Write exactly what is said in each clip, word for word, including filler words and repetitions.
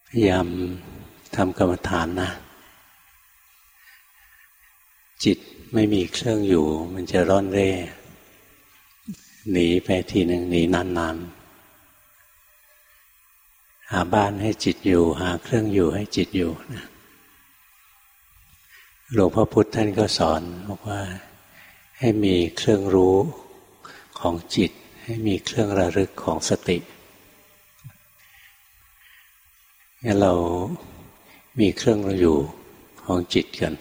พยายามทำกรรมฐานนะจิตไม่มีเครื่องอยู่มันจะร่อนเร่หนีไปทีหนึ่งหนีนานๆหาบ้านให้จิตอยู่หาเครื่องอยู่ให้จิตอยู่นะหลวงพ่อพุธท่านก็สอนบอกว่าให้มีเครื่องรู้ของจิตให้มีเครื่องระลึกของสติงั้นเรามีเครื่องอยู่ของจิตกัน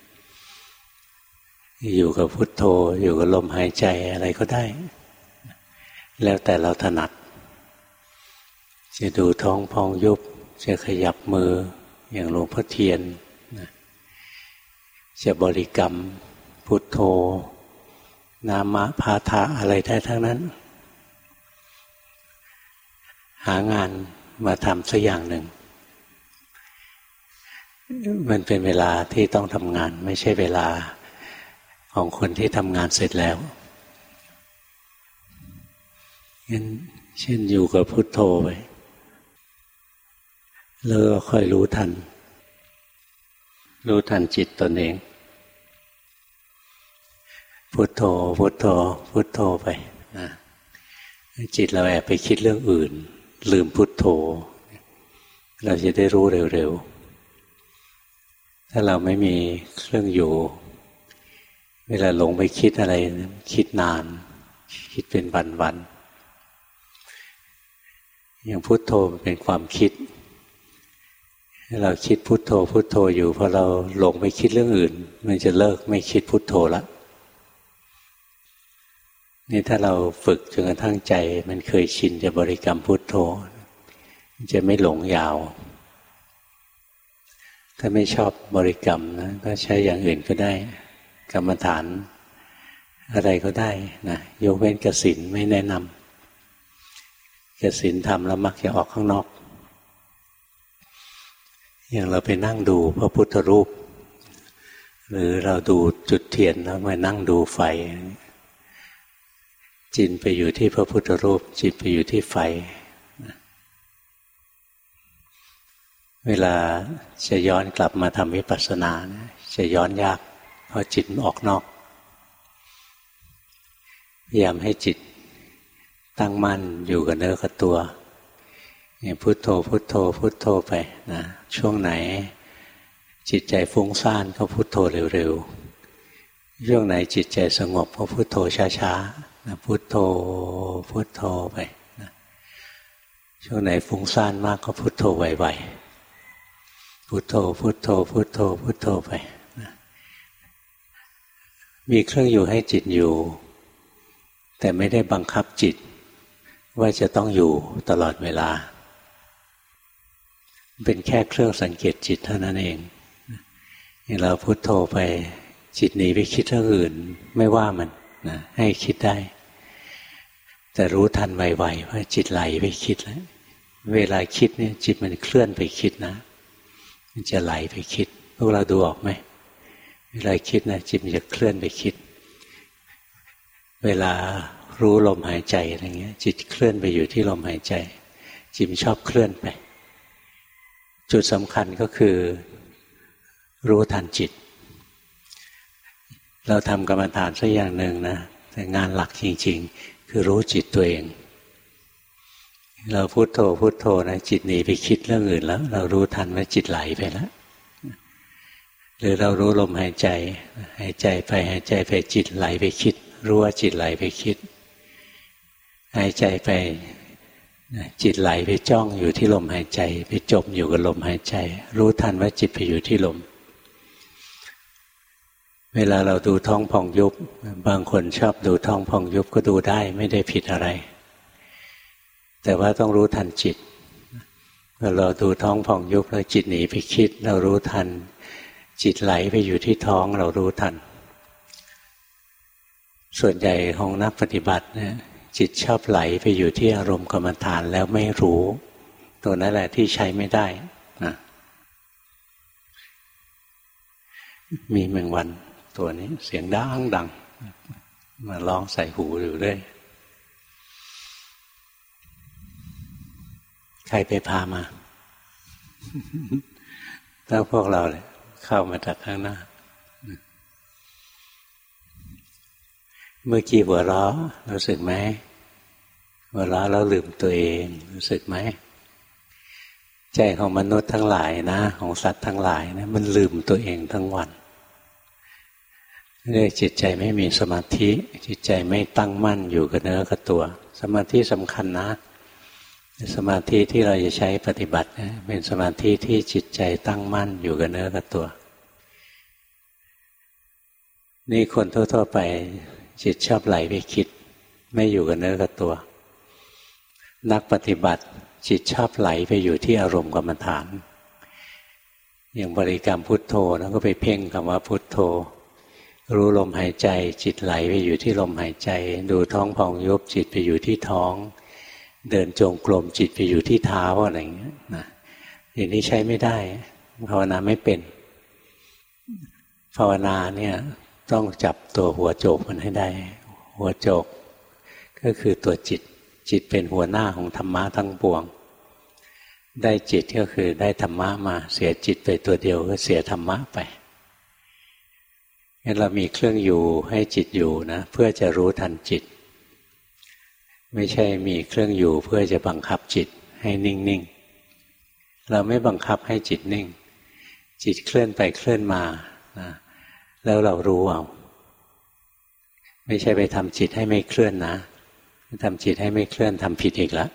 อยู่กับพุทโธอยู่กับลมหายใจอะไรก็ได้แล้วแต่เราถนัดจะดูท้องพองยุบจะขยับมืออย่างหลวงพ่อเทียนจะบริกรรมพุทโธนามะพาทะอะไรได้ทั้งนั้นหางานมาทำสักอย่างหนึ่งมันเป็นเวลาที่ต้องทำงานไม่ใช่เวลาของคนที่ทำงานเสร็จแล้วงั้นเช่นอยู่กับพุทโธไปแล้วก็ค่อยรู้ทันรู้ทันจิตตนเองพุทโธพุทโธพุทโธไปนะจิตเราแอบไปคิดเรื่องอื่นลืมพุทโธเราจะได้รู้เร็วๆถ้าเราไม่มีเครื่องอยู่เวลาหลงไปคิดอะไรคิดนานคิดเป็นวันๆอย่างพุทโธเป็นความคิดเราคิดพุทโธพุทโธอยู่พอเราหลงไปคิดเรื่องอื่นมันจะเลิกไม่คิดพุทโธละนี่ถ้าเราฝึกจนกระทั่งใจมันเคยชินจะบริกรรมพุทโธจะไม่หลงยาวถ้าไม่ชอบบริกรรมนะก็ใช้อย่างอื่นก็ได้กรรมฐานอะไรก็ได้นะยกเว้นกสิณไม่แนะนำกสิณทำแล้วมักจะออกข้างนอกอย่างเราไปนั่งดูพระพุทธรูปหรือเราดูจุดเทียนแล้วมานั่งดูไฟจิตไปอยู่ที่พระพุทธรูปจิตไปอยู่ที่ไฟเวลาจะย้อนกลับมาทำวิปัสสนาจะย้อนยากเพราะจิตออกนอกพยายามให้จิตตั้งมั่นอยู่กับเนื้อกับตัวพุทโธพุทโธพุทโธไปนะช่วงไหนจิตใจฟุ้งซ่านก็พุทโธเร็วๆช่วงไหนจิตใจสงบก็พุทโธช้าๆนะพุทโธพุทโธไปนะช่วงไหนฟุ้งซ่านมากก็พุทโธไวๆพุทโธพุทโธพุทโธพุทโธไปนะมีเครื่องอยู่ให้จิตอยู่แต่ไม่ได้บังคับจิตว่าจะต้องอยู่ตลอดเวลาเป็นแค่เครื่องสังเกตจิตเท่านั้นเองอย่างเราพุทโธไปจิตหนีไปคิดเรื่องอื่นไม่ว่ามันนะให้คิดได้แต่รู้ทันไวๆว่าจิตไหลไปคิดแล้วเวลาคิดเนี่ยจิตมันเคลื่อนไปคิดนะมันจะไหลไปคิดพวกเราดูออกไหมเวลาคิดนะจิตมันจะเคลื่อนไปคิดเวลารู้ลมหายใจอะไรเงี้ยจิตเคลื่อนไปอยู่ที่ลมหายใจจิตมันชอบเคลื่อนไปจุดสำคัญก็คือรู้ทันจิตเราทำกรรมฐานสักอย่างหนึ่งนะแต่งานหลักจริงๆคือรู้จิตตัวเองเราพุทโธพุทโธนะจิตหนีไปคิดเรื่องอื่นแล้วเรารู้ทันว่าจิตไหลไปแล้วหรือเรารู้ลมหายใจหายใจไปหายใจไปจิตไหลไปคิดรู้ว่าจิตไหลไปคิดหายใจไปจิตไหลไปจ้องอยู่ที่ลมหายใจไปจมอยู่กับลมหายใจรู้ทันว่าจิตไปอยู่ที่ลมเวลาเราดูท้องพองยุบบางคนชอบดูท้องพองยุบก็ดูได้ไม่ได้ผิดอะไรแต่ว่าต้องรู้ทันจิตเวลาเราดูท้องพองยุบแล้วจิตหนีไปคิดเรารู้ทันจิตไหลไปอยู่ที่ท้องเรารู้ทันส่วนใหญ่ของนักปฏิบัติเนี่ยจิตชอบไหลไปอยู่ที่อารมณ์กรรมฐานแล้วไม่รู้ตัวนั้นแหละที่ใช้ไม่ได้นะมีแมงวันตัวนี้เสียงดังดังมาร้องใส่หูอยู่เรื่อยใครไปพามาถ้าพวกเราเลยเข้ามาจากข้างหน้าเมื่อกี้หัวเราะรู้สึกไหมหัวเราะแล้วลืมตัวเองรู้สึกไหมใจของมนุษย์ทั้งหลายนะของสัตว์ทั้งหลายนะมันลืมตัวเองทั้งวันเรียกจิตใจไม่มีสมาธิจิตใจไม่ตั้งมั่นอยู่กับเนื้อกับตัวสมาธิสำคัญนะสมาธิที่เราจะใช้ปฏิบัตินะเป็นสมาธิที่จิตใจตั้งมั่นอยู่กับเนื้อกับตัวนี่คนทั่วๆไปจิตชอบไหลไปคิดไม่อยู่กับเนื้อกับตัวนักปฏิบัติจิตชอบไหลไปอยู่ที่อารมณ์กรรมฐานอย่างบริกรรมพุทโธแล้วก็ไปเพ่งคำว่าพุทโธรู้ลมหายใจจิตไหลไปอยู่ที่ลมหายใจดูท้องพองยุบจิตไปอยู่ที่ท้องเดินจงกรมจิตไปอยู่ที่เท้าอะไรอย่างเงี้ยนะอย่างนี้ใช้ไม่ได้ภาวนาไม่เป็นภาวนาเนี่ยต้องจับตัวหัวโจกมันให้ได้หัวโจกก็คือตัวจิตจิตเป็นหัวหน้าของธรรมะทั้งปวงได้จิตก็คือได้ธรรมะมาเสียจิตไปตัวเดียวก็เสียธรรมะไปงั้นเรามีเครื่องอยู่ให้จิตอยู่นะเพื่อจะรู้ทันจิตไม่ใช่มีเครื่องอยู่เพื่อจะบังคับจิตให้นิ่งๆเราไม่บังคับให้จิตนิ่งจิตเคลื่อนไปเคลื่อนมานะแล้วเรารู้เอาไม่ใช่ไปทำจิตให้ไม่เคลื่อนนะทำจิตให้ไม่เคลื่อนทำผิดอีกแล้ว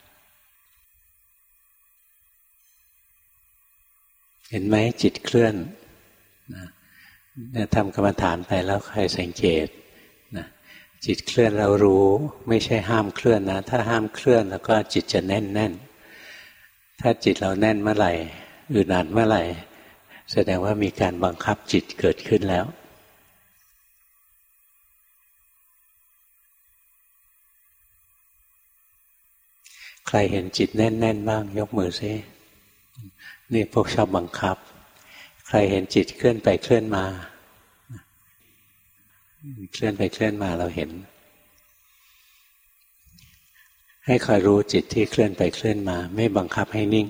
เห็นไหมจิตเคลื่อนนะทำกรรมฐานไปแล้วใครสังเกตนะจิตเคลื่อนเรารู้ไม่ใช่ห้ามเคลื่อนนะถ้าห้ามเคลื่อนแล้วก็จิตจะแน่นแน่นถ้าจิตเราแน่นเมื่อไหร่อึดอัดเมื่อไหร่แสดงว่ามีการบังคับจิตเกิดขึ้นแล้วใครเห็นจิตแน่นๆบ้างยกมือซินี่พวกชอบบังคับใครเห็นจิตเคลื่อนไปเคลื่อนมาเคลื่อนไปเคลื่อนมาเราเห็นให้คอยรู้จิตที่เคลื่อนไปเคลื่อนมาไม่บังคับให้นิ่ง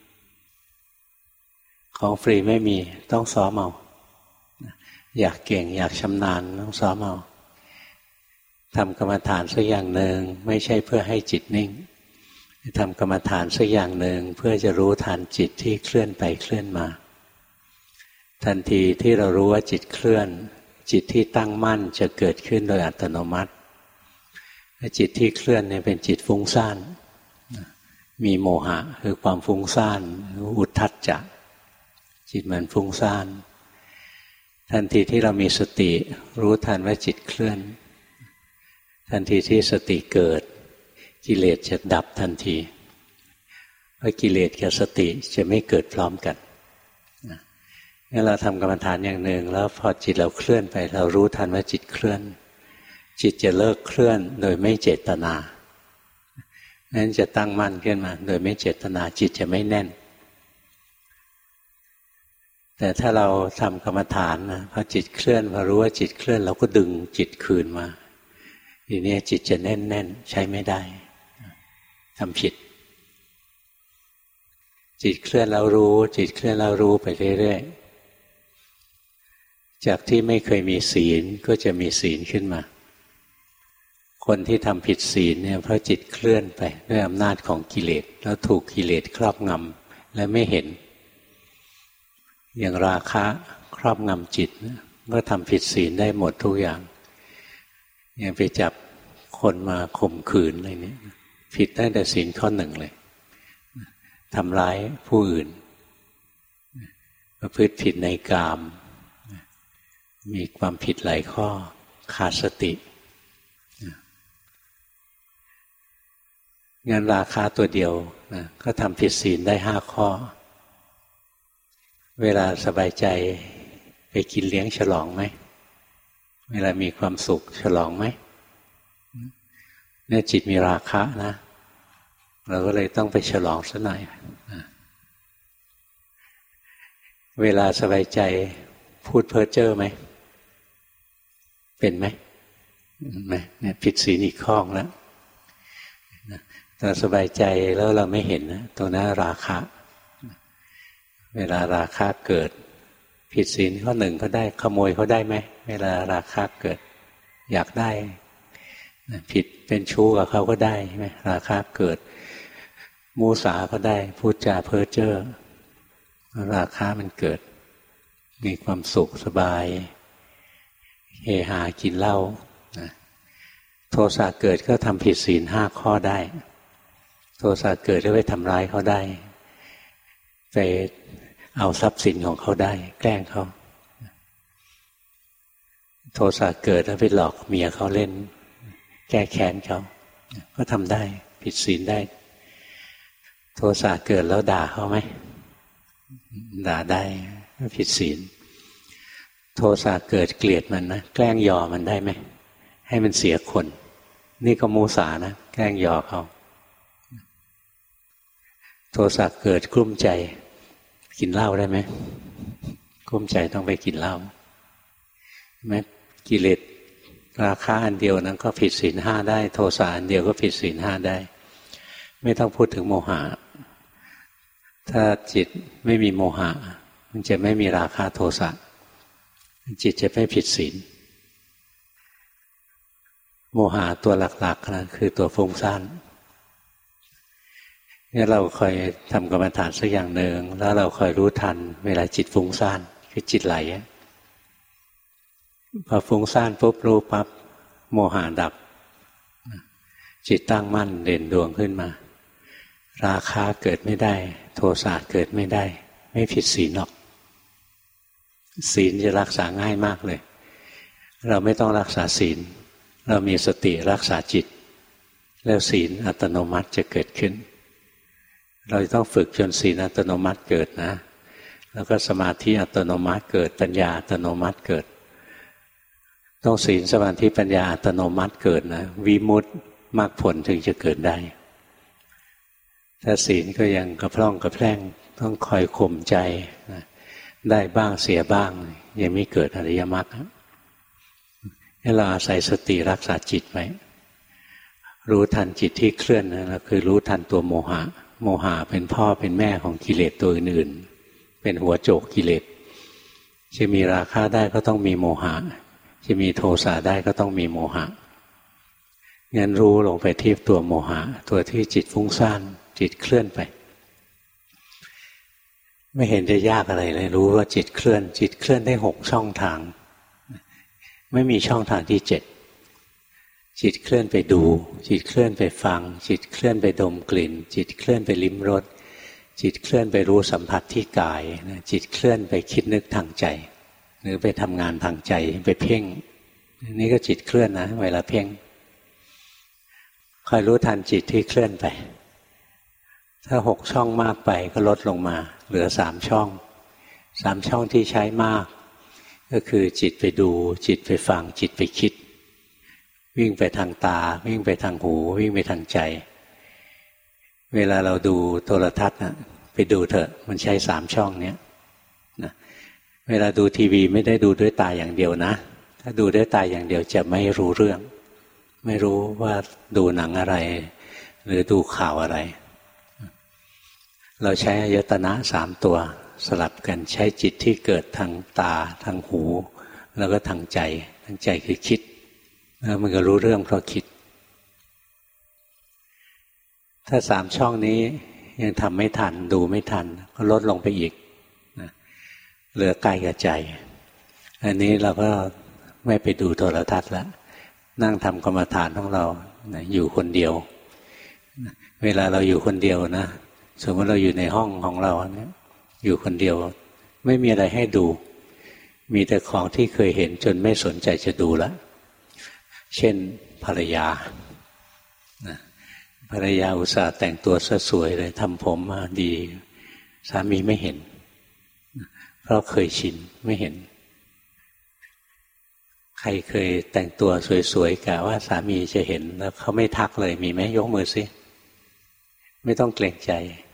ของฟรีไม่มีต้องซ้อมเอาอยากเก่งอยากชำนาญต้องซ้อมเอาทำกรรมฐานสักอย่างหนึ่งไม่ใช่เพื่อให้จิตนิ่งทำกรรมฐานสักอย่างหนึ่งเพื่อจะรู้ทันจิตที่เคลื่อนไปเคลื่อนมาทันทีที่เรารู้ว่าจิตเคลื่อนจิตที่ตั้งมั่นจะเกิดขึ้นโดยอัตโนมัติจิตที่เคลื่อนเนี่ยเป็นจิตฟุ้งซ่านมีโมหะคือความฟุ้งซ่านอุทธัจจะจิตมันฟุ้งซ่านทันทีที่เรามีสติรู้ทันว่าจิตเคลื่อนทันทีที่สติเกิดกิเลสจะดับทันทีเพราะกิเลสกับสติจะไม่เกิดพร้อมกันงั้นเราทำกรรมฐานอย่างหนึ่งแล้วพอจิตเราเคลื่อนไปเรารู้ทันว่าจิตเคลื่อนจิตจะเลิกเคลื่อนโดยไม่เจตนานั้นจะตั้งมั่นขึ้นมาโดยไม่เจตนาจิตจะไม่แน่นแต่ถ้าเราทำกรรมฐานนะพอจิตเคลื่อนพอรู้ว่าจิตเคลื่อนเราก็ดึงจิตคืนมาทีนี้จิตจะแน่นแน่นใช้ไม่ได้ทำผิดจิตเคลื่อนแล้วรู้จิตเคลื่อนแล้วรู้ไปเรื่อยๆจากที่ไม่เคยมีศีลก็จะมีศีลขึ้นมาคนที่ทำผิดศีลเนี่ยเพราะจิตเคลื่อนไปด้วยอำนาจของกิเลสแล้วถูกกิเลสครอบงำและไม่เห็นอย่างราคะครอบงำจิตก็ทำผิดศีลได้หมดทุกอย่างอย่างไปจับคนมาข่มขืนอะไรนี้ผิดตั้งแต่ศีลข้อหนึ่งเลยทำร้ายผู้อื่นประพฤติผิดในกามมีความผิดหลายข้อขาดสติงั้นราคาตัวเดียวนะก็ทำผิดศีลได้ห้าข้อเวลาสบายใจไปกินเลี้ยงฉลองไหมเวลามีความสุขฉลองไหมเนี่ยจิตมีราคะนะเราก็เลยต้องไปฉลองซะหน่อยเวลาสบายใจพูดเพ้อเจ้อไหมเป็นไหมไหมเนี่ยผิดศีลอีกข้อแล้วตอนสบายใจแล้วเราไม่เห็นนะตรงนั้นราคะเวลาราคะเกิดผิดศีลข้อหนึ่งก็ได้ขโมยเขาได้ไหมเวลาราคะเกิดอยากได้ผิดเป็นชู้กับเขาก็ได้ใช่ไหมราคะเกิดมูสาก็ได้พูดจาเพ้อเจ้อราคะมันเกิดมีความสุขสบายเฮฮากินเหล้าโทสะเกิดก็ทำผิดศีลห้าข้อได้โทสะเกิดแล้วไปทำร้ายเขาได้ไปเอาทรัพย์สินของเขาได้แกล้งเขาโทสะเกิดแล้วไปหลอกเมียเขาเล่นแก้แค้นเขาก็ทำได้ผิดศีลได้โทสะเกิดแล้วด่าเขาไหมด่าได้ก็ผิดศีลโทสะเกิดเกลียดมันนะแกล้งยอมันได้ไหมให้มันเสียคนนี่ก็มูสานะแกล้งยอเขาโทสะเกิดกลุ้มใจกินเหล้าได้ไหมกลุ้มใจต้องไปกินเหล้าแม้กิเลสราคะอันเดียวนั้นก็ผิดศีลห้าได้โทสะอันเดียวก็ผิดศีลห้าได้ไม่ต้องพูดถึงโมหะถ้าจิตไม่มีโมหะมันจะไม่มีราคะโทสะจิตจะไม่ผิดศีลโมหะตัวหลักๆนะคือตัวฟุ้งซ่านเนี่ยเราคอยทำกรรมฐานสักอย่างหนึ่งแล้วเราคอยรู้ทันเวลาจิตฟุ้งซ่านคือจิตไหลพอฟุ้งซ่านปุ๊บรู้ปั๊บโมหะดับจิตตั้งมั่นเด่นดวงขึ้นมาราคะเกิดไม่ได้โทสะเกิดไม่ได้ไม่ผิดศีลหรอกศีลจะรักษาง่ายมากเลยเราไม่ต้องรักษาศีลเรามีสติรักษาจิตแล้วศีลอัตโนมัติจะเกิดขึ้นเราต้องฝึกจนศีลอัตโนมัติเกิดนะแล้วก็สมาธิอัตโนมัติเกิดปัญญาอัตโนมัติเกิดต้องศีลสมาธิปัญญาอัตโนมัติเกิดนะวิมุตติมรรคผลถึงจะเกิดได้ถ้าศีลก็ยังกระพร่องกระแพร่งต้องคอยข่มใจนะได้บ้างเสียบ้างยังไม่เกิดอริยมรรคให้เราอาศัยสติรักษาจิตไว้รู้ทันจิตที่เคลื่อนนะเราคือรู้ทันตัวโมหะโมหะเป็นพ่อเป็นแม่ของกิเลสตัวอื่นๆเป็นหัวโจกกิเลสจะมีราคะได้ก็ต้องมีโมหะจะมีโทสะได้ก็ต้องมีโมหะงั้นรู้ลงไปที่ตัวโมหะตัวที่จิตฟุ้งซ่านจิตเคลื่อนไปไม่เห็นจะยากอะไรเลยรู้ว่าจิตเคลื่อนจิตเคลื่อนได้หกช่องทางไม่มีช่องทางที่เจ็ดจิตเคลื่อนไปดูจิตเคลื่อนไปฟังจิตเคลื่อนไปดมกลิ่นจิตเคลื่อนไปลิ้มรสจิตเคลื่อนไปรู้สัมผัสที่กายจิตเคลื่อนไปคิดนึกทางใจหรือไปทำงานทางใจไปเพ่งนี่ก็จิตเคลื่อนนะเวลาเพ่งคอยรู้ทันจิตที่เคลื่อนไปถ้าหกช่องมากไปก็ลดลงมาเหลือสามช่องสามช่องที่ใช้มากก็คือจิตไปดูจิตไปฟังจิตไปคิดวิ่งไปทางตาวิ่งไปทางหูวิ่งไปทางใจเวลาเราดูโทรทัศน์นะไปดูเถอะมันใช้สามช่องเนี้ยนะเวลาดูทีวีไม่ได้ดูด้วยตาอย่างเดียวนะถ้าดูด้วยตาอย่างเดียวจะไม่รู้เรื่องไม่รู้ว่าดูหนังอะไรหรือดูข่าวอะไรเราใช้อายตนะสามตัวสลับกันใช้จิตที่เกิดทางตาทางหูแล้วก็ทางใจทางใจคือคิดแล้วมันก็รู้เรื่องเพราะคิดถ้าสามช่องนี้ยังทำไม่ทันดูไม่ทันก็ลดลงไปอีกนะเหลือกายกับใจอันนี้เราก็ไม่ไปดูโทรทัศน์แล้วนั่งทำกรรมฐานของเรานะอยู่คนเดียวนะเวลาเราอยู่คนเดียวนะสมมติเราอยู่ในห้องของเราเนี่ยอยู่คนเดียวไม่มีอะไรให้ดูมีแต่ของที่เคยเห็นจนไม่สนใจจะดูแล้วเช่นภรรยานะภรรยาอุตส่าห์แต่งตัวสวยๆเลยทำผมมาดีสามีไม่เห็นเพราะเคยชินไม่เห็นใครเคยแต่งตัวสวยๆกะว่าสามีจะเห็นแล้วเขาไม่ทักเลยมีไหมยกมือสิไม่ต้องเกรงใจ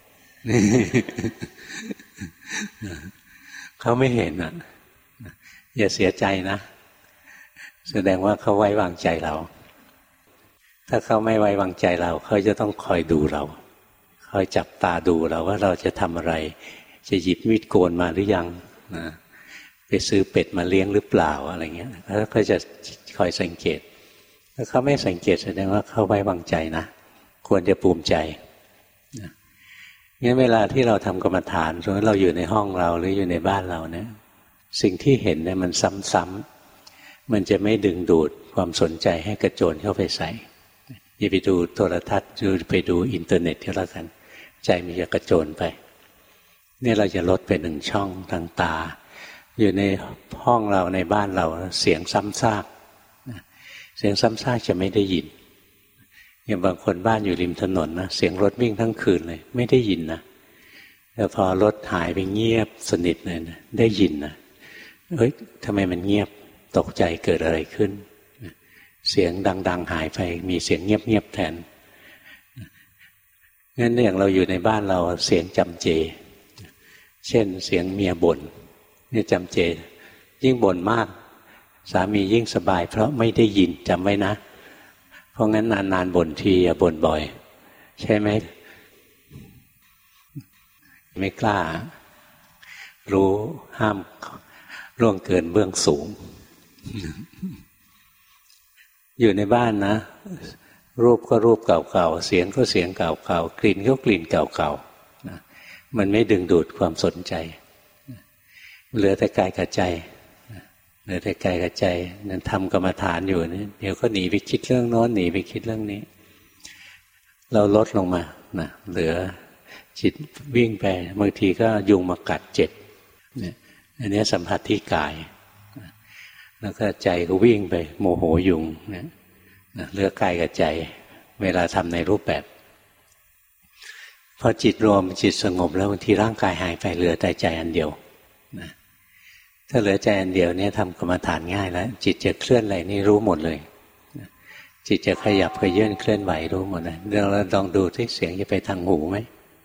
เขาไม่เห็นอ่ะอย่าเสียใจนะแสดงว่าเขาไว้วางใจเราถ้าเขาไม่ไว้วางใจเราเขาจะต้องคอยดูเราคอยจับตาดูเราว่าเราจะทำอะไรจะหยิบมีดโกนมาหรือยังนะไปซื้อเป็ดมาเลี้ยงหรือเปล่าอะไรเงี้ยแล้วก็จะคอยสังเกตถ้าเขาไม่สังเกตแสดงว่าเขาไว้วางใจนะควรจะภูมิใจนะงั้นเวลาที่เราทำกรรมฐานสมมติเราอยู่ในห้องเราหรืออยู่ในบ้านเราเนี่ยสิ่งที่เห็นเนี่ยมันซ้ำๆมันจะไม่ดึงดูดความสนใจให้กระโจนเข้าไปใส่อย่าไปดูโทรทัศน์หรือไปดูอินเทอร์เน็ตก็แล้วกันใจมันจะกระโจนไปนี่เราจะลดไปหนึ่งช่องทางตาอยู่ในห้องเราในบ้านเราเสียงซ้ำซากเสียงซ้ำซากจะไม่ได้ยินอย่างบางคนบ้านอยู่ริมถนนนะเสียงรถวิ่งทั้งคืนเลยไม่ได้ยินนะแต่พอรถหายไปเงียบสนิทเลยนะได้ยินนะเฮ้ยทำไมมันเงียบตกใจเกิดอะไรขึ้นเสียงดังๆหายไปมีเสียงเงียบๆแทนงั้นอย่างเราอยู่ในบ้านเราเสียงจำเจเช่นเสียงเมียบ่นเนี่ยจำเจยิ่งบ่นมากสามียิ่งสบายเพราะไม่ได้ยินจำไว้นะเพราะงั้นนานๆบ่นทีอย่าบ่นบ่อยใช่ไหมไม่กล้ารู้ห้ามล่วงเกินเบื้องสูงอยู่ในบ้านนะรูปก็รูปเก่าๆเสียงก็เสียงเก่าๆกลิ่นก็กลิ่นเก่าๆนะมันไม่ดึงดูดความสนใจเหลือแต่กายกับใจเหลือแต่กายกับใจนั่นทำกรรมฐานอยู่นี่เดี๋ยวก็หนีไปคิดเรื่องโน้นหนีไปคิดเรื่องนี้เราลดลงมานะเหลือจิตวิ่งไปบางทีก็ยุงมากัดเจ็บเนี่ยอันนี้สัมผัสที่กายแล้วก็ใจก็วิ่งไปโมโหยุงเนี่ยเหลือกายกับใจเวลาทำในรูปแบบพอจิตรวมจิตสงบแล้วบางทีร่างกายหายไปเหลือแต่ใจอันเดียวนะถ้าเหลือใจอันเดียวเนี่ยทำกรรมฐานง่ายแล้วจิตจะเคลื่อนไหวนี่รู้หมดเลยจิตจะขยับขยื่นเคลื่อนไหวรู้หมดเลยเดี๋ยวเราลองดูที่เสียงจะไปทางหูไหม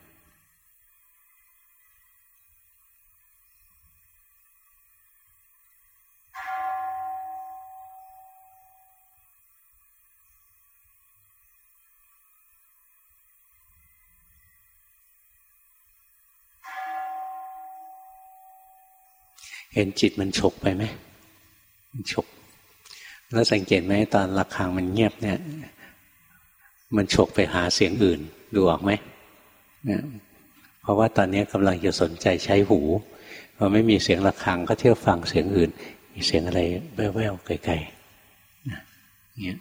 เห็นจิตมันฉกไปไหมมันฉกแล้วสังเกตไหมตอนระฆังมันเงียบเนี่ยมันฉกไปหาเสียงอื่นดูออกไหมเนี่ยเพราะว่าตอนนี้กำลังจะสนใจใช้หูพอไม่มีเสียงระฆังก็เที่ยวฟังเสียงอื่นมีเสียงอะไรแว่วๆไกลๆเนี่ย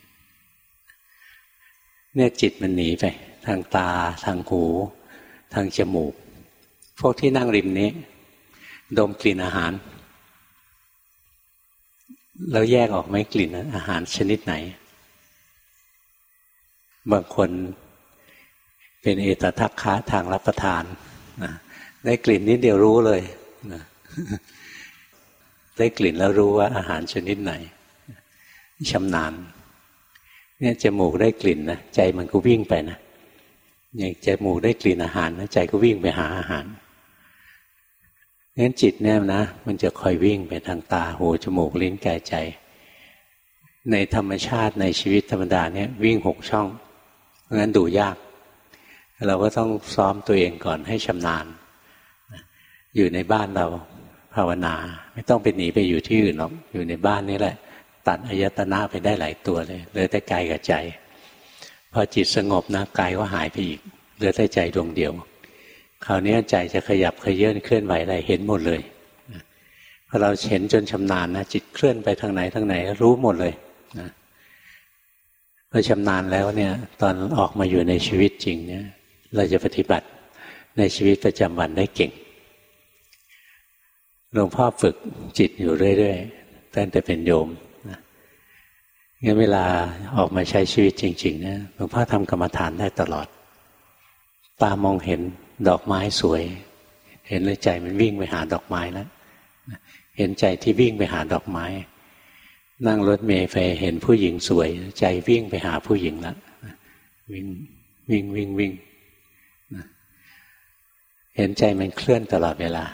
เนี่ยจิตมันหนีไปทางตาทางหูทางจมูกพวกที่นั่งริมนี้ดมกลิ่นอาหารแล้วแยกออกไหมกลิ่นอาหารชนิดไหนบางคนเป็นเอตทัคคะทางรับประทานนะได้กลิ่นนิดเดียวรู้เลยนะได้กลิ่นแล้วรู้ว่าอาหารชนิดไหนชำนาญเนี่ยจมูกได้กลิ่นนะใจมันก็วิ่งไปนะอย่างจมูกได้กลิ่นอาหารนะใจก็วิ่งไปหาอาหารงั้นจิตเนี่ยนะมันจะคอยวิ่งไปทางตาหูจมูกลิ้นกายใจในธรรมชาติในชีวิตธรรมดาเนี่ยวิ่งหกช่องเพราะงั้นดูยากเราก็ต้องซ้อมตัวเองก่อนให้ชำนาญอยู่ในบ้านเราภาวนาไม่ต้องไปหนีไปอยู่ที่อื่นหรอกอยู่ในบ้านนี่แหละตัดอายตนะไปได้หลายตัวเลยเหลือแต่กายกับใจพอจิตสงบนะกายก็หายไปอีกเหลือแต่ใจดวงเดียวคราวนี้ใจจะขยับขยื่นเคลื่อนไหวอะไรเห็นหมดเลยพอเราเห็นจนชำนาญนะจิตเคลื่อนไปทางไหนทางไหนรู้หมดเลยนะพอชำนาญแล้วเนี่ยตอนออกมาอยู่ในชีวิตจริงเนี่ยเราจะปฏิบัติในชีวิตประจำวันได้เก่งหลวงพ่อฝึกจิตอยู่เรื่อยๆตั้งแต่เป็นโยมนะงั้นเวลาออกมาใช้ชีวิตจริงๆเนี่ยหลวงพ่อทำกรรมฐานได้ตลอดตามองเห็นดอกไม้สวยเห็นเลยใจมันวิ่งไปหาดอกไม้แล้วเห็นใจที่วิ่งไปหาดอกไม้นั่งรถเมล์ไปเห็นผู้หญิงสวยใจวิ่งไปหาผู้หญิงแล้ววิ่งวิ่งวิ่งวิ่งเห็นใจมันเคลื่อนตลอดเวลา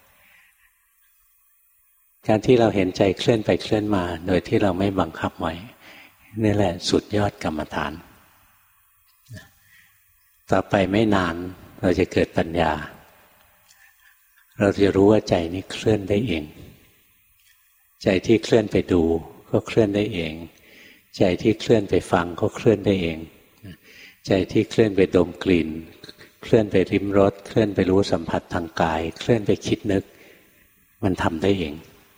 การที่เราเห็นใจเคลื่อนไปเคลื่อนมาโดยที่เราไม่บังคับไว้นี่แหละสุดยอดกรรมฐานต่อไปไม่นานเราจะเกิดปัญญาเราจะรู้ว่าใจนี้เคลื่อนได้เองใจที่เคลื่อนไปดูก็เคลื่อนได้เองใจที่เคลื่อนไปฟังก็เคลื่อนได้เองใจที่เคลื่อนไปดมกลิ่นเคลื่อนไปริมรสเคลื่อนไปรู้สัมผัสทางกายเคลื่อนไปคิดนึกมันทำได้เอง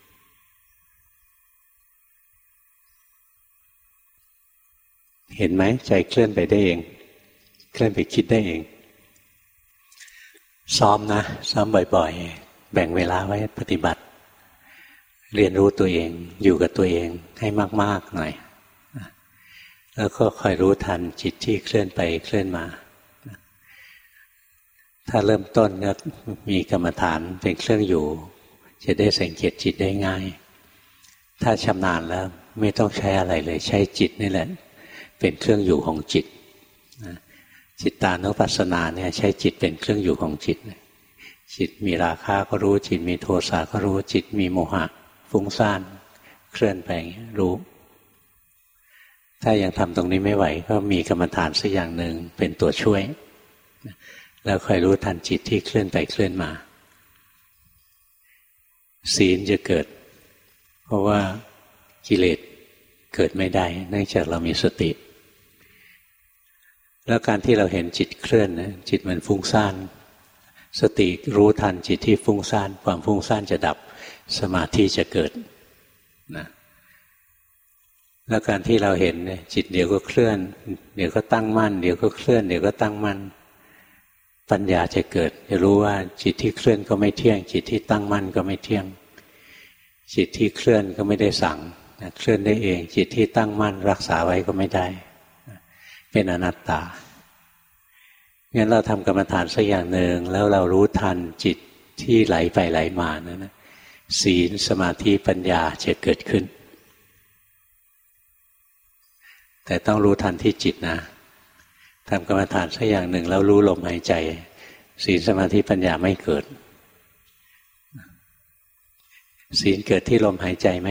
เห็นไหมใจเคลื่อนไปได้เองเคลื่อนไปคิดได้เองซ้อมนะซ้อมบ่อยๆแบ่งเวลาไว้ปฏิบัติเรียนรู้ตัวเองอยู่กับตัวเองให้มากๆหน่อยแล้วก็คอยรู้ทันจิตที่เคลื่อนไปเคลื่อนมาถ้าเริ่มต้นก็มีกรรมฐานเป็นเครื่องอยู่จะได้สังเกตจิตได้ง่ายถ้าชำนาญแล้วไม่ต้องใช้อะไรเลยใช้จิตนี่แหละเป็นเครื่องอยู่ของจิตจิตตานุปัสสนาเนี่ยใช้จิตเป็นเครื่องอยู่ของจิตจิตมีราคะก็รู้จิตมีโทสะก็รู้จิตมีโมหะฟุ้งซ่านเคลื่อนไปรู้ถ้ายังทำตรงนี้ไม่ไหวก็มีกรรมฐานสักอย่างหนึ่งเป็นตัวช่วยแล้วคอยรู้ทันจิตที่เคลื่อนไปเคลื่อนมาศีลจะเกิดเพราะว่ากิเลสเกิดไม่ได้เนื่องจากเรามีสติแล้วการที่เราเห็นจิตเคลื่อนนะจิตมันฟุ้งซ่านสติรู้ทันจิตที่ฟุ้งซ่านความฟุ้งซ่านจะดับสมาธิจะเกิดนะแล้วการที่เราเห็นเนี่ยจิตเดี๋ยวก็เคลื่อนเดี๋ยวก็ตั้งมั่นเดี๋ยวก็เคลื่อนเดี๋ยวก็ตั้งมั่นปัญญาจะเกิดจะรู้ว่าจิตที่เคลื่อนก็ไม่เที่ยงจิตที่ตั้งมั่นก็ไม่เที่ยงจิตที่เคลื่อนก็ไม่ได้สั่งเคลื่อนได้เองจิตที่ตั้งมั่นรักษาไว้ก็ไม่ได้เป็นอนัตตางั้นเราทำกรรมฐานสักอย่างหนึ่งแล้วเรารู้ทันจิตที่ไหลไปไหลมานะนะศีลสมาธิปัญญาจะเกิดขึ้นแต่ต้องรู้ทันที่จิตนะทำกรรมฐานสักอย่างหนึ่งแล้วรู้ลมหายใจศีลสมาธิปัญญาไม่เกิดศีลเกิดที่ลมหายใจไหม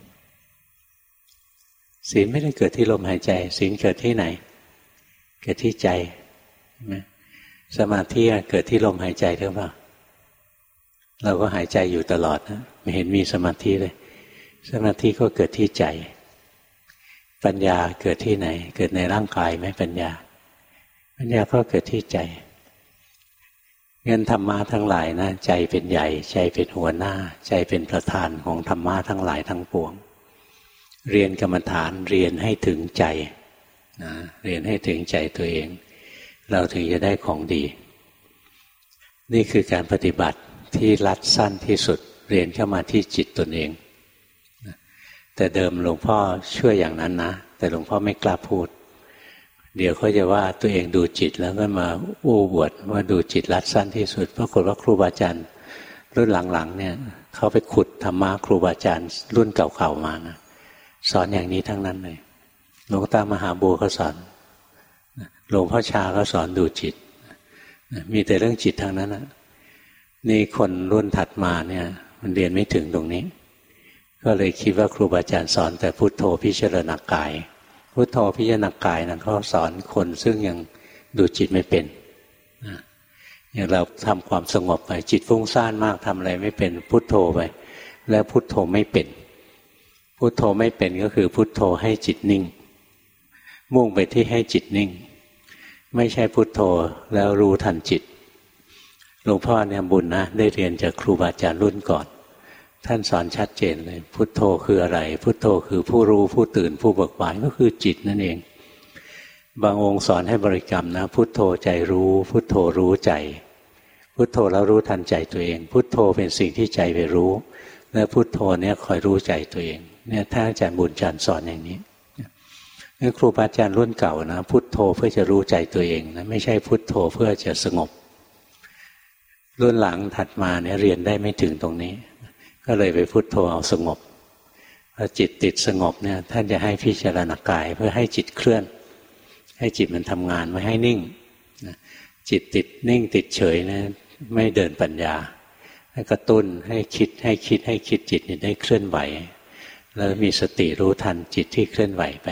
ศีลไม่ได้เกิดที่ลมหายใจศีลเกิดที่ไหนเกิดที่ใจใช่ไหมสมาธิเกิดที่ลมหายใจหรือเปล่าเราก็หายใจอยู่ตลอดนะไม่เห็นมีสมาธิเลยสมาธิก็เกิดที่ใจปัญญาเกิดที่ไหนเกิดในร่างกายไหมปัญญาปัญญาก็เกิดที่ใจงั้นธรรมะทั้งหลายนะใจเป็นใหญ่ใจเป็นหัวหน้าใจเป็นประธานของธรรมะทั้งหลายทั้งปวงเรียนกรรมฐานเรียนให้ถึงใจนะเรียนให้ถึงใจตัวเองเราถึงจะได้ของดีนี่คือการปฏิบัติที่รัดสั้นที่สุดเรียนเข้ามาที่จิตตนเองแต่เดิมหลวงพ่อช่วยอย่างนั้นนะแต่หลวงพ่อไม่กล้าพูดเดี๋ยวเขาจะว่าตัวเองดูจิตแล้วก็มาอู้บวดว่าดูจิตรัดสั้นที่สุดปรากฏว่าครูบาอาจารย์รุ่นหลังๆเนี่ยเขาไปขุดธรรมะครูบาอาจารย์รุ่นเก่าๆมานะสอนอย่างนี้ทั้งนั้นเลยหลวงตามหาบัวเขาสอนหลวงพ่อชาเขาสอนดูจิตมีแต่เรื่องจิตทั้งนั้นนะนี่คนรุ่นถัดมาเนี่ยมันเรียนไม่ถึงตรงนี้ก็เลยคิดว่าครูบาอาจารย์สอนแต่พุทโธพิจารณากายพุทโธพิจารณากายนั้นเขาสอนคนซึ่งยังดูจิตไม่เป็นอย่างเราทำความสงบไปจิตฟุ้งซ่านมากทำอะไรไม่เป็นพุทโธไปแล้วพุทโธไม่เป็นพุทโธไม่เป็นก็คือพุทโธให้จิตนิ่งมุ่งไปที่ให้จิตนิ่งไม่ใช่พุทโธแล้วรู้ทันจิตหลวงพ่อเนี่ยบุญนะได้เรียนจากครูบาอาจารย์รุ่นก่อนท่านสอนชัดเจนเลยพุทโธคืออะไรพุทโธคือผู้รู้ผู้ตื่นผู้เบิกบานก็คือจิตนั่นเองบางองค์สอนให้บริกรรมนะพุทโธใจรู้พุทโธรู้ใจพุทโธแล้วรู้ทันใจตัวเองพุทโธเป็นสิ่งที่ใจไปรู้แล้วพุทโธเนี่ยคอยรู้ใจตัวเองเนี่ยท่านอาจารย์บุญจันทร์สอนอย่างนี้นี่ครูบาอาจารย์รุ่นเก่านะพุทโธเพื่อจะรู้ใจตัวเองนะไม่ใช่พุทโธเพื่อจะสงบรุ่นหลังถัดมาเนี่ยเรียนได้ไม่ถึงตรงนี้ก็เลยไปพุทโธเอาสงบพอจิตติดสงบเนี่ยท่านจะให้พิจารณากายเพื่อให้จิตเคลื่อนให้จิตมันทำงานไม่ให้นิ่งจิตติดนิ่งติดเฉยนะไม่เดินปัญญาให้กระตุ้นให้คิดให้คิดให้คิดจิตได้เคลื่อนไหวแล้วมีสติรู้ทันจิตที่เคลื่อนไหวไป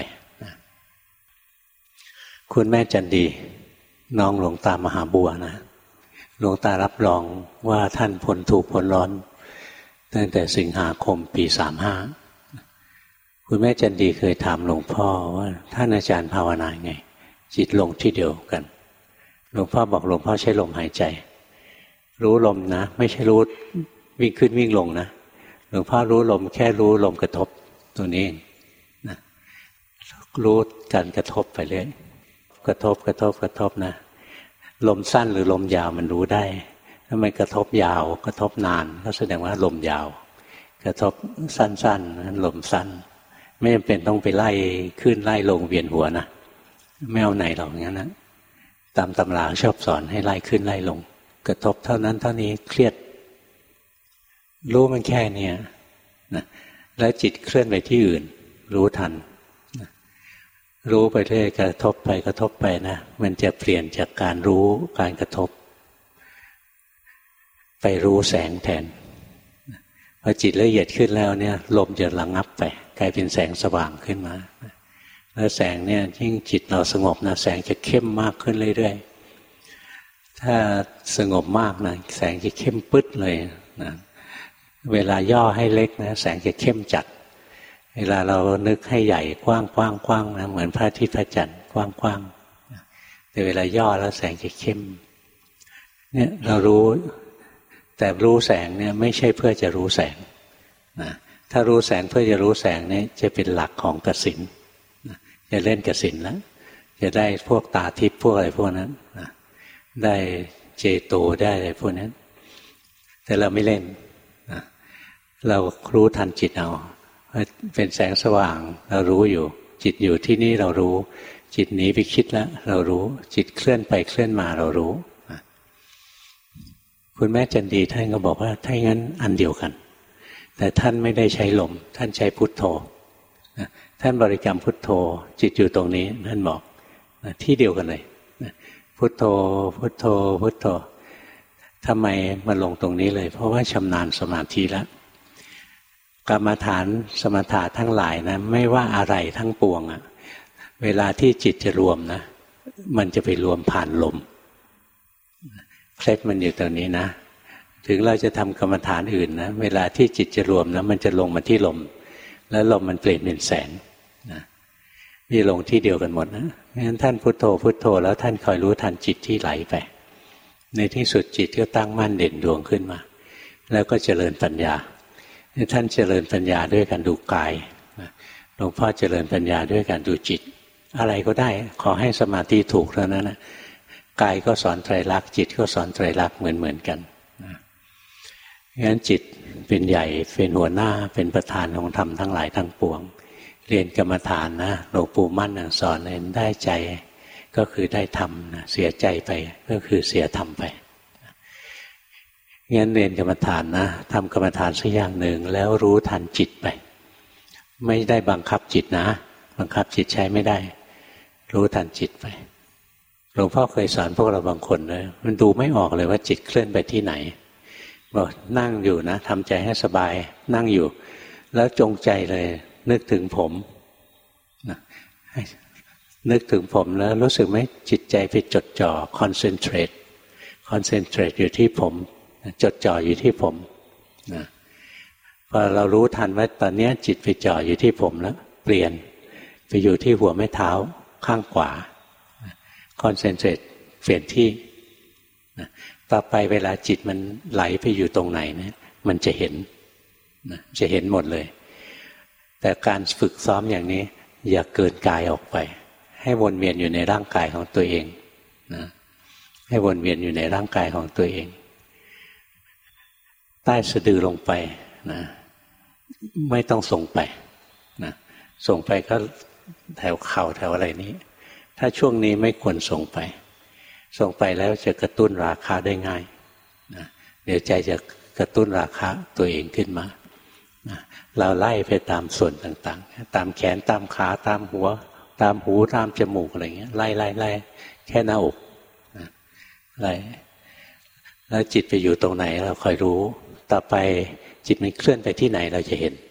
คุณแม่จันดีน้องหลวงตามหาบัวนะหลวงตารับรองว่าท่านพ้นทุกข์พ้นร้อนตั้งแต่สิงหาคมปีสามห้าคุณแม่จันดีเคยถามหลวงพ่อว่าท่านอาจารย์ภาวนาไงจิตลงที่เดียวกันหลวงพ่อบอกหลวงพ่อใช้ลมหายใจรู้ลมนะไม่ใช่รู้วิ่งขึ้นวิ่งลงนะหลวงพ่อรู้ลมแค่รู้ลมกระทบตัวนี้นะรู้การกระทบไปเรื่อยกระทบกระทบกระทบนะลมสั้นหรือลมยาวมันรู้ได้ถ้ามันกระทบยาวกระทบนานก็แสดงว่าลมยาวกระทบสั้นๆนั้นลมสั้นไม่จำเป็นต้องไปไล่ขึ้นไล่ลงเวียนหัวนะไม่เอาไหนหรอกงั้นนะตามตำราชอบสอนให้ไล่ขึ้นไล่ลงกระทบเท่านั้นเท่านี้เครียดรู้มันแค่นี้นะแล้วจิตเคลื่อนไปที่อื่นรู้ทันนะรู้ไปเรื่อยกระทบไปกระทบไปนะมันจะเปลี่ยนจากการรู้การกระทบไปรู้แสงแทนพอจิตละเอียดขึ้นแล้วเนี่ยลมจะระงับไปกลายเป็นแสงสว่างขึ้นมาแล้วแสงเนี่ยยิ่งจิตเราสงบนะแสงจะเข้มมากขึ้นเรื่อยๆถ้าสงบมากนะแสงจะเข้มปึ๊ดเลยนะเวลาย่อให้เล็กนะแสงจะเข้มจัดเวลาเรานึกให้ใหญ่กว้างกว้างกว้างนะเหมือนพระอาทิตย์พระจันทร์กว้างกว้างแต่เวลาย่อแล้วแสงจะเข้มเนี่ยเรารู้แต่รู้แสงเนี่ยไม่ใช่เพื่อจะรู้แสงนะถ้ารู้แสงเพื่อจะรู้แสงเนี่ยจะเป็นหลักของกสิณนะจะเล่นกสิณแล้วจะได้พวกตาทิพย์พวกอะไรพวกนั้นนะได้เจโตได้อะไรพวกนั้นแต่เราไม่เล่นนะเรารู้ทันจิตเอาเป็นแสงสว่างเรารู้อยู่จิตอยู่ที่นี่เรารู้จิตหนีไปคิดแล้วเรารู้จิตเคลื่อนไปเคลื่อนมาเรารู้คุณแม่จันดีท่านก็บอกว่าถ้าอย่างนั้นอันเดียวกันแต่ท่านไม่ได้ใช้ลมท่านใช้พุทโธท่านบริกรรมพุทโธจิตอยู่ตรงนี้ท่านบอกที่เดียวกันเลยพุทโธพุทโธพุทโธทำไมมาลงตรงนี้เลยเพราะว่าชำนาญสมาธิแล้วกรรมฐานสมถะทั้งหลายนะไม่ว่าอะไรทั้งปวงอะเวลาที่จิตจะรวมนะมันจะไปรวมผ่านลมเคล็ดมันอยู่ตรงนี้นะถึงเราจะทำกรรมฐานอื่นนะเวลาที่จิตจะรวมนะมันจะลงมาที่ลมแล้วลมมันเปลี่ยนเป็นแสงนะนี่ลงที่เดียวกันหมดนะงั้นท่านพุทโธพุทโธแล้วท่านคอยรู้ทันจิตที่ไหลไปในที่สุดจิตก็ตั้งมั่นเด่นดวงขึ้นมาแล้วก็เจริญปัญญาท่านเจริญปัญญาด้วยการดูกายหลวงพ่อเจริญปัญญาด้วยการดูจิตอะไรก็ได้ขอให้สมาธิถูกเท่านั้นนะกายก็สอนไตรลักษณ์จิตก็สอนไตรลักษณ์เหมือนๆกันงั้นจิตเป็นใหญ่เป็นหัวหน้าเป็นประธานของธรรมทั้งหลายทั้งปวงเรียนกรรมฐานนะหลวงปู่มั่นสอนเรียนได้ใจก็คือได้ธรรมนะเสียใจไปก็คือเสียธรรมไปงั้นเรียนกรรมฐานนะทำกรรมฐานสักอย่างหนึ่งแล้วรู้ทันจิตไปไม่ได้บังคับจิตนะบังคับจิตใช้ไม่ได้รู้ทันจิตไปหลวงพ่อเคยสอนพวกเราบางคนเลยมันดูไม่ออกเลยว่าจิตเคลื่อนไปที่ไหนบอกนั่งอยู่นะทำใจให้สบายนั่งอยู่แล้วจงใจเลยนึกถึงผมนะนึกถึงผมแล้วรู้สึกไหมจิตใจไปจดจ่อคอนเซนเทรตคอนเซนเทรตอยู่ที่ผมจดจ่ออยู่ที่ผมนะพอเรารู้ทันว่าตอนนี้จิตไปจ่ออยู่ที่ผมแล้วเปลี่ยนไปอยู่ที่หัวแม่เท้าข้างขวาคอนเซนเทรตเปลี่ยนที่นะต่อไปเวลาจิตมันไหลไปอยู่ตรงไหนเนี่ยมันจะเห็นนะจะเห็นหมดเลยแต่การฝึกซ้อมอย่างนี้อย่าเกินกายออกไปให้วนเวียนอยู่ในร่างกายของตัวเองนะให้วนเวียนอยู่ในร่างกายของตัวเองใต้สะดือลงไปนะไม่ต้องส่งไปนะส่งไปก็แถวเข่าแถวอะไรนี้ถ้าช่วงนี้ไม่ควรส่งไปส่งไปแล้วจะกระตุ้นราคะได้ง่ายนะเดี๋ยวใจจะกระตุ้นราคะตัวเองขึ้นมานะเราไล่ไปตามส่วนต่างๆตามแขนตามขาตามหัวตามหูตามจมูกอะไรเงี้ยไล่ไล่ไล่แค่หน้าอกนะไล่แล้วจิตไปอยู่ตรงไหนเราคอยรู้ต่อไปจิตมันเคลื่อนไปที่ไหนเราจะเห็น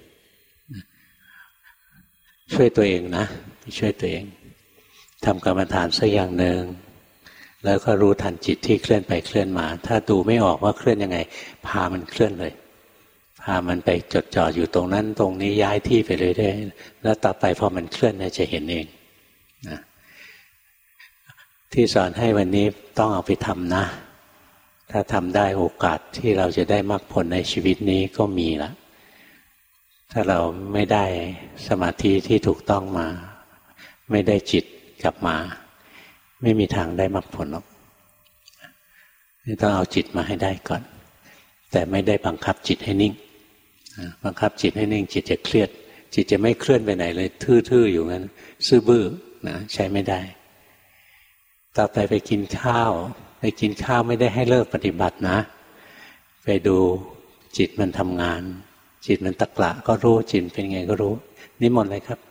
ช่วยตัวเองนะช่วยตัวเองทำกรรมฐานสักอย่างหนึ่งแล้วก็รู้ทันจิตที่เคลื่อนไปเคลื่อนมาถ้าดูไม่ออกว่าเคลื่อนยังไงพามันเคลื่อนเลยพามันไปจดจ่ออยู่ตรงนั้นตรงนี้ย้ายที่ไปเรื่อยๆแล้วต่อไปพอมันเคลื่อนจะเห็นเองนะที่สอนให้วันนี้ต้องเอาไปทำนะถ้าทำได้โอกาสที่เราจะได้มรรคผลในชีวิตนี้ก็มีละถ้าเราไม่ได้สมาธิที่ถูกต้องมาไม่ได้จิตกลับมาไม่มีทางได้มรรคผลหรอกนี่ต้องเอาจิตมาให้ได้ก่อนแต่ไม่ได้บังคับจิตให้นิ่งบังคับจิตให้นิ่งจิตจะเครียดจิตจะไม่เคลื่อนไปไหนเลยทื่อๆอยู่งั้นซื่อบื้อนะใช้ไม่ได้ต่อไปไปกินข้าวไปกินข้าวไม่ได้ให้เลิกปฏิบัตินะไปดูจิตมันทำงานจิตมันตะกละก็รู้จิตเป็นไงก็รู้นิมนต์เลยครับ